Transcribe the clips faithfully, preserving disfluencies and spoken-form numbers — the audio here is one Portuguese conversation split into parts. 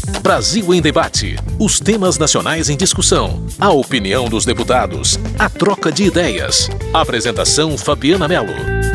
Brasil em Debate. Os temas nacionais em discussão. A opinião dos deputados. A troca de ideias. Apresentação Fabiana Mello.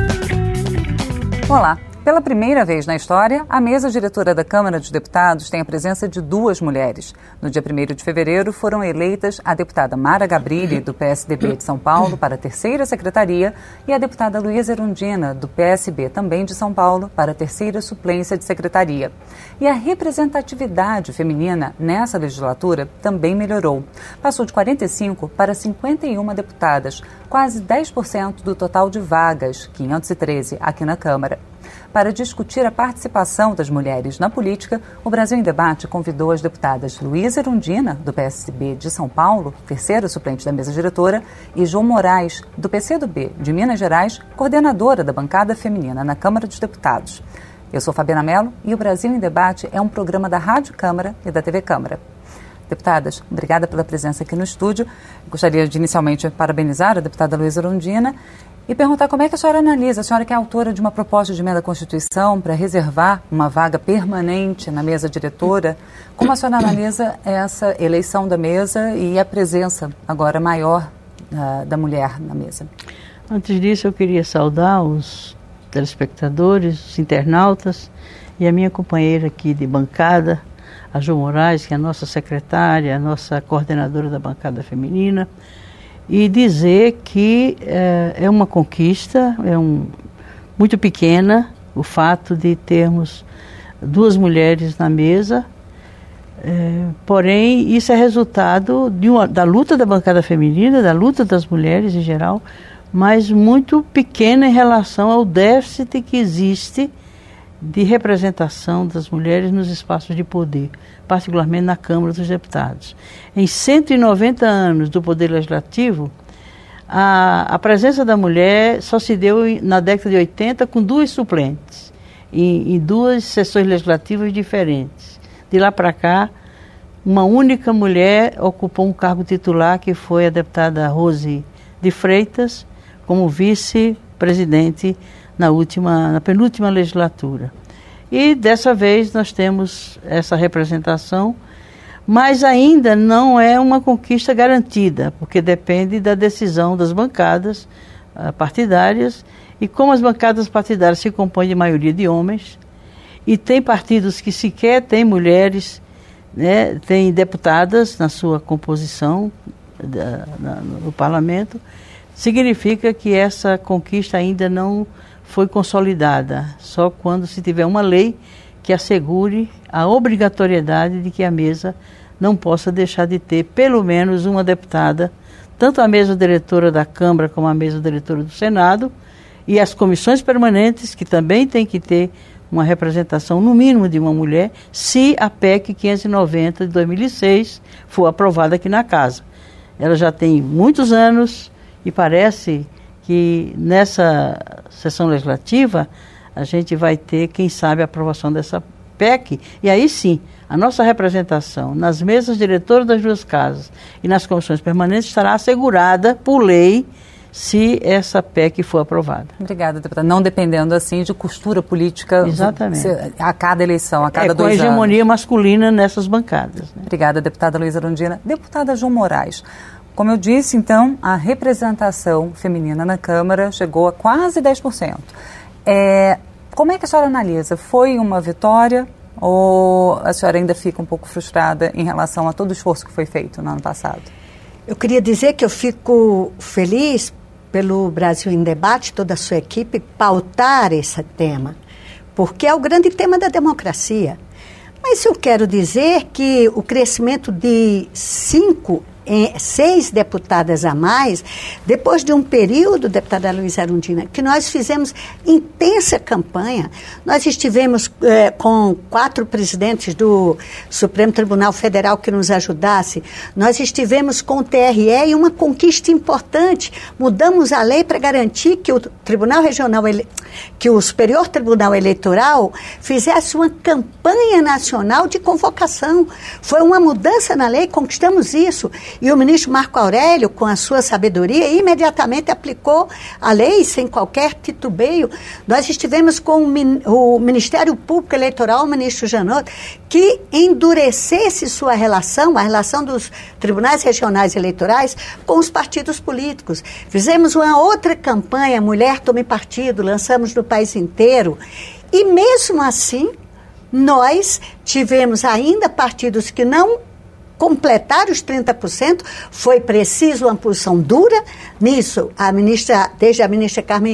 Olá. Pela primeira vez na história, a mesa diretora da Câmara dos Deputados tem a presença de duas mulheres. No dia primeiro de fevereiro, foram eleitas a deputada Mara Gabrilli, do P S D B de São Paulo, para a terceira secretaria, e a deputada Luísa Erundina, do P S B, também de São Paulo, para a terceira suplência de secretaria. E a representatividade feminina nessa legislatura também melhorou. Passou de quarenta e cinco para cinquenta e uma deputadas, quase dez por cento do total de vagas, quinhentas e treze, aqui na Câmara. Para discutir a participação das mulheres na política, o Brasil em Debate convidou as deputadas Luísa Erundina, do P S B de São Paulo, terceira suplente da mesa diretora, e João Moraes, do P C do B de Minas Gerais, coordenadora da bancada feminina na Câmara dos Deputados. Eu sou Fabiana Mello e o Brasil em Debate é um programa da Rádio Câmara e da T V Câmara. Deputadas, obrigada pela presença aqui no estúdio. Gostaria de inicialmente parabenizar a deputada Luísa Erundina e perguntar como é que a senhora analisa, a senhora que é autora de uma proposta de emenda à Constituição para reservar uma vaga permanente na mesa diretora, como a senhora analisa essa eleição da mesa e a presença agora maior uh, da mulher na mesa? Antes disso, eu queria saudar os telespectadores, os internautas e a minha companheira aqui de bancada, a João Moraes, que é a nossa secretária, a nossa coordenadora da bancada feminina, e dizer que é, é uma conquista, é um, muito pequena o fato de termos duas mulheres na mesa, é, porém isso é resultado de uma, da luta da bancada feminina, da luta das mulheres em geral, mas muito pequena em relação ao déficit que existe de representação das mulheres nos espaços de poder, particularmente na Câmara dos Deputados. Em cento e noventa anos do Poder Legislativo, a, a presença da mulher só se deu na década de oitenta com duas suplentes, em, em duas sessões legislativas diferentes. De lá para cá, uma única mulher ocupou um cargo titular, que foi a deputada Rose de Freitas, como vice-presidente na última, na penúltima legislatura. E dessa vez nós temos essa representação, mas ainda não é uma conquista garantida, porque depende da decisão das bancadas uh, partidárias, e como as bancadas partidárias se compõem de maioria de homens, e tem partidos que sequer têm mulheres, né, têm deputadas na sua composição da, na, no parlamento, significa que essa conquista ainda não foi consolidada, só quando se tiver uma lei que assegure a obrigatoriedade de que a mesa não possa deixar de ter pelo menos uma deputada, tanto a mesa diretora da Câmara como a mesa diretora do Senado, e as comissões permanentes, que também tem que ter uma representação no mínimo de uma mulher, se a P E C quinhentos e noventa de dois mil e seis for aprovada aqui na Casa. Ela já tem muitos anos e parece que nessa sessão legislativa a gente vai ter, quem sabe, a aprovação dessa P E C, e aí sim, a nossa representação nas mesas diretoras das duas casas e nas comissões permanentes estará assegurada por lei se essa P E C for aprovada. Obrigada, deputada. Não dependendo, assim, de costura política. Exatamente. A cada eleição, a cada é, dois anos. Com a hegemonia masculina nessas bancadas. Né? Obrigada, deputada Luísa Erundina. Deputada João Moraes. Como eu disse, então, a representação feminina na Câmara chegou a quase dez por cento. É, como é que a senhora analisa? Foi uma vitória ou a senhora ainda fica um pouco frustrada em relação a todo o esforço que foi feito no ano passado? Eu queria dizer que eu fico feliz pelo Brasil em Debate, toda a sua equipe, pautar esse tema, porque é o grande tema da democracia. Mas eu quero dizer que o crescimento de cinco Em seis deputadas a mais, depois de um período, deputada Luísa Erundina, que nós fizemos intensa campanha. Nós estivemos eh, com quatro presidentes do Supremo Tribunal Federal que nos ajudasse. Nós estivemos com o T R E e uma conquista importante. Mudamos a lei para garantir que o Tribunal Regional, Ele... que o Superior Tribunal Eleitoral fizesse uma campanha nacional de convocação. Foi uma mudança na lei, conquistamos isso. E o ministro Marco Aurélio, com a sua sabedoria, imediatamente aplicou a lei sem qualquer titubeio. Nós estivemos com o Ministério Público Eleitoral, o ministro Janot, que endurecesse sua relação, a relação dos tribunais regionais eleitorais, com os partidos políticos. Fizemos uma outra campanha, Mulher Tome Partido, lançamos no país inteiro. E mesmo assim, nós tivemos ainda partidos que não completaram os trinta por cento, foi preciso uma posição dura nisso. A ministra, desde a ministra Carmen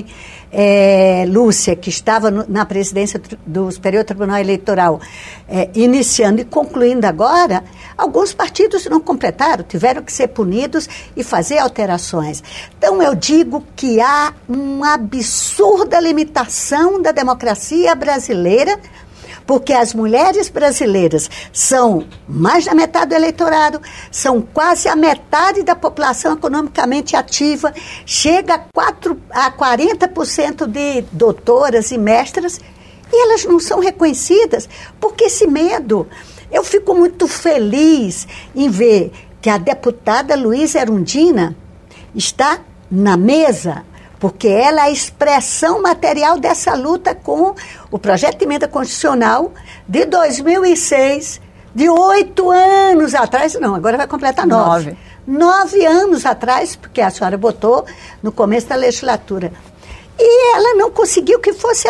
é, Lúcia, que estava no, na presidência do Superior Tribunal Eleitoral, é, iniciando e concluindo agora, alguns partidos não completaram, tiveram que ser punidos e fazer alterações. Então, eu digo que há uma absurda limitação da democracia brasileira, porque as mulheres brasileiras são mais da metade do eleitorado, são quase a metade da população economicamente ativa, chega a, quatro, a quarenta por cento de doutoras e mestras, e elas não são reconhecidas, porque esse medo. Eu fico muito feliz em ver que a deputada Luísa Erundina está na mesa, porque ela é a expressão material dessa luta com o projeto de emenda constitucional de dois mil e seis, de oito anos atrás, não, agora vai completar nove. Nove anos atrás, porque a senhora botou no começo da legislatura. E ela não conseguiu que fosse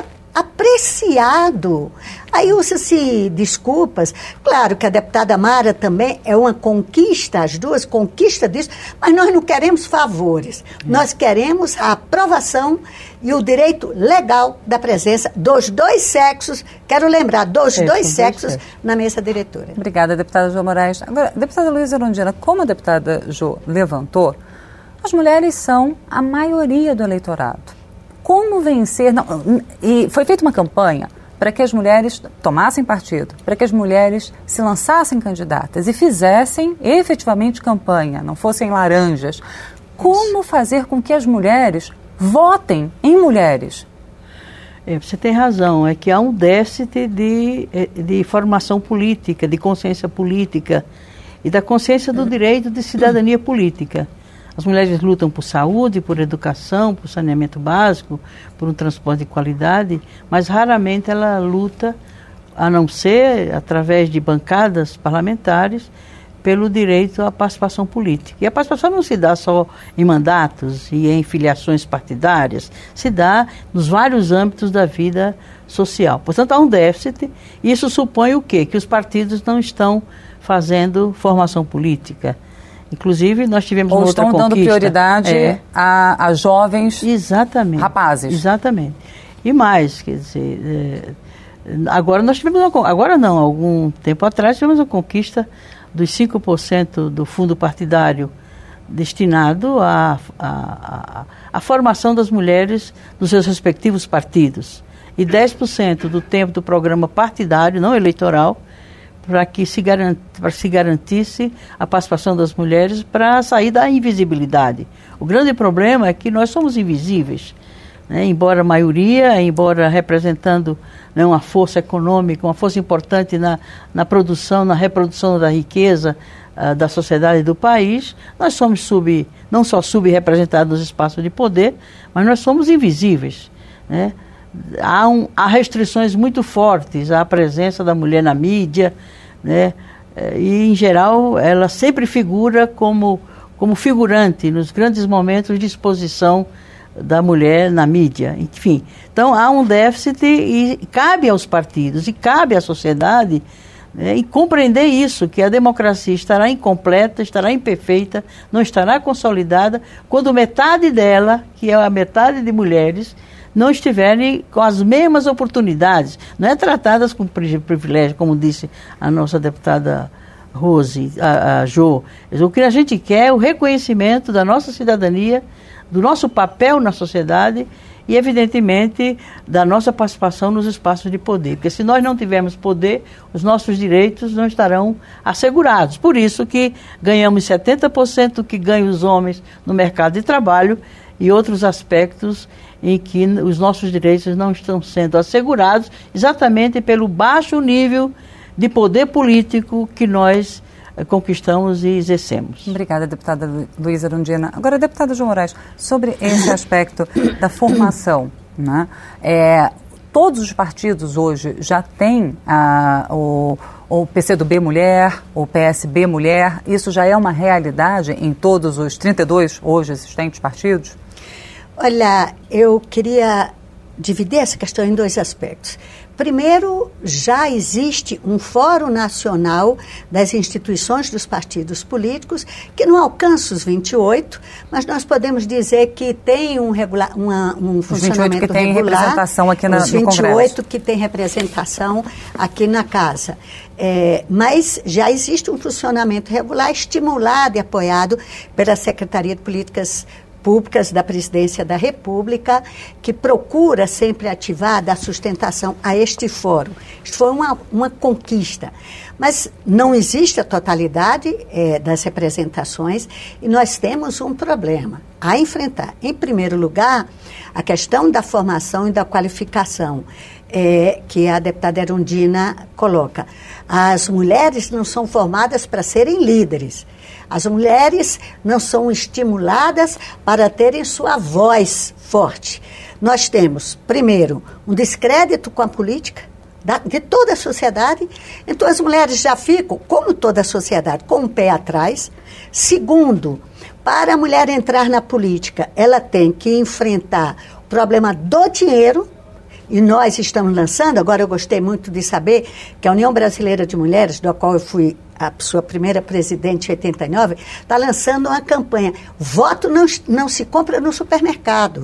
apreciado. Aí usa-se desculpas. Claro que a deputada Mara também é uma conquista, as duas conquistas disso, mas nós não queremos favores. Nós queremos a aprovação e o direito legal da presença dos dois sexos, quero lembrar, dos é, dois sexos dois na mesa diretora. Obrigada, deputada Jo Moraes. Agora, deputada Luísa Erundina, como a deputada Jo levantou, as mulheres são a maioria do eleitorado. Como vencer... Não, e foi feita uma campanha para que as mulheres tomassem partido, para que as mulheres se lançassem candidatas e fizessem efetivamente campanha, não fossem laranjas. Como fazer com que as mulheres votem em mulheres? É, você tem razão, é que há um déficit de, de formação política, de consciência política e da consciência do direito de cidadania política. As mulheres lutam por saúde, por educação, por saneamento básico, por um transporte de qualidade, mas raramente ela luta, a não ser através de bancadas parlamentares, pelo direito à participação política. E a participação não se dá só em mandatos e em filiações partidárias, se dá nos vários âmbitos da vida social. Portanto, há um déficit, e isso supõe o quê? Que os partidos não estão fazendo formação política. Inclusive, nós tivemos Ou uma outra conquista. Ou estão dando prioridade é. a, a jovens exatamente, rapazes. Exatamente. E mais, quer dizer, é, agora nós tivemos uma, agora não, algum tempo atrás tivemos a conquista dos cinco por cento do fundo partidário destinado à a, a, a, a formação das mulheres nos seus respectivos partidos. E dez por cento do tempo do programa partidário, não eleitoral, para que se, garant, para se garantisse a participação das mulheres para sair da invisibilidade. O grande problema é que nós somos invisíveis, né? Embora a maioria, embora representando, né, uma força econômica, uma força importante na, na produção, na reprodução da riqueza uh, da sociedade do país, nós somos sub, não só subrepresentados nos espaços de poder, mas nós somos invisíveis, né? Há, um, há restrições muito fortes à presença da mulher na mídia, né? E, em geral, ela sempre figura como, como figurante nos grandes momentos de exposição da mulher na mídia. Enfim, então há um déficit e cabe aos partidos e cabe à sociedade, né, e compreender isso, que a democracia estará incompleta, estará imperfeita, não estará consolidada, quando metade dela, que é a metade de mulheres, não estiverem com as mesmas oportunidades, não é tratadas com privilégio, como disse a nossa deputada Rose, a, a Jo. O que a gente quer é o reconhecimento da nossa cidadania, do nosso papel na sociedade e, evidentemente, da nossa participação nos espaços de poder. Porque se nós não tivermos poder, os nossos direitos não estarão assegurados. Por isso que ganhamos setenta por cento do que ganham os homens no mercado de trabalho e outros aspectos em que os nossos direitos não estão sendo assegurados, exatamente pelo baixo nível de poder político que nós conquistamos e exercemos. Obrigada, deputada Luísa Erundina. Agora, deputada João Moraes, sobre esse aspecto da formação, né? É, todos os partidos hoje já têm ah, o, o P C do B Mulher, o P S B Mulher, isso já é uma realidade em todos os trinta e dois hoje existentes partidos? Olha, eu queria dividir essa questão em dois aspectos. Primeiro, já existe um Fórum Nacional das Instituições dos Partidos Políticos, que não alcança os vinte e oito, mas nós podemos dizer que tem um, regula- uma, um funcionamento que tem regular. representação aqui na, os no vinte e oito Congresso. que tem representação aqui na Casa. É, mas já existe um funcionamento regular, estimulado e apoiado pela Secretaria de Políticas Públicas da Presidência da República, que procura sempre ativar, dar sustentação a este fórum. Isto foi uma, uma conquista. Mas não existe a totalidade é, das representações e nós temos um problema a enfrentar. Em primeiro lugar, a questão da formação e da qualificação, é, que a deputada Erundina coloca. As mulheres não são formadas para serem líderes. As mulheres não são estimuladas para terem sua voz forte. Nós temos, primeiro, um descrédito com a política da, de toda a sociedade. Então, as mulheres já ficam, como toda a sociedade, com o pé atrás. Segundo, para a mulher entrar na política, ela tem que enfrentar o problema do dinheiro. E nós estamos lançando, agora eu gostei muito de saber que a União Brasileira de Mulheres, da qual eu fui a sua primeira presidente em oitenta e nove, está lançando uma campanha. Voto não, não se compra no supermercado.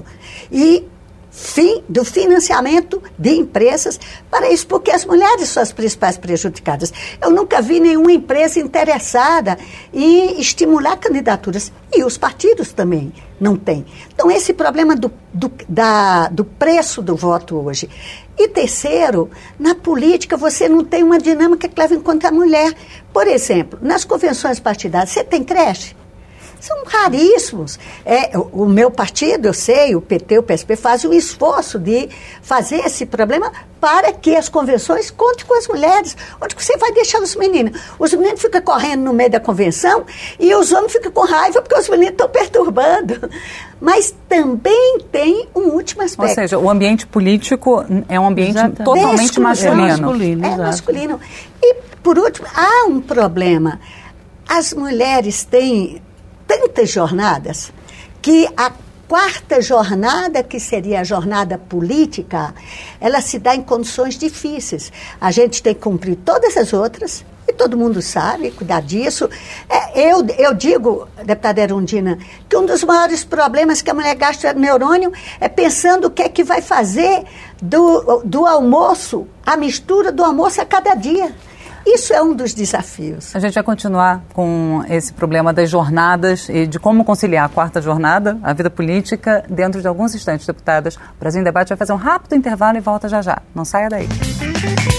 E fim do financiamento de empresas para isso, porque as mulheres são as principais prejudicadas. Eu nunca vi nenhuma empresa interessada em estimular candidaturas. E os partidos também não têm. Então, esse problema do, do, da, do preço do voto hoje. E terceiro, na política você não tem uma dinâmica que leva em conta a mulher. Por exemplo, nas convenções partidárias, você tem creche? São raríssimos. É, o, o meu partido, eu sei, o P T, o P S B, fazem um esforço de fazer esse problema para que as convenções contem com as mulheres. Onde você vai deixar os meninos? Os meninos ficam correndo no meio da convenção e os homens ficam com raiva porque os meninos estão perturbando. Mas também tem um último aspecto. Ou seja, o ambiente político é um ambiente Exatamente. totalmente masculino. É masculino. É masculino. E, por último, há um problema. As mulheres têm tantas jornadas que a quarta jornada, que seria a jornada política, ela se dá em condições difíceis. A gente tem que cumprir todas as outras, e todo mundo sabe cuidar disso. É, eu, eu digo, deputada Erundina, que um dos maiores problemas que a mulher gasta neurônio é pensando o que é que vai fazer do, do almoço, a mistura do almoço a cada dia. Isso é um dos desafios. A gente vai continuar com esse problema das jornadas e de como conciliar a quarta jornada, a vida política, dentro de alguns instantes, deputadas. O Brasil em Debate vai fazer um rápido intervalo e volta já já. Não saia daí.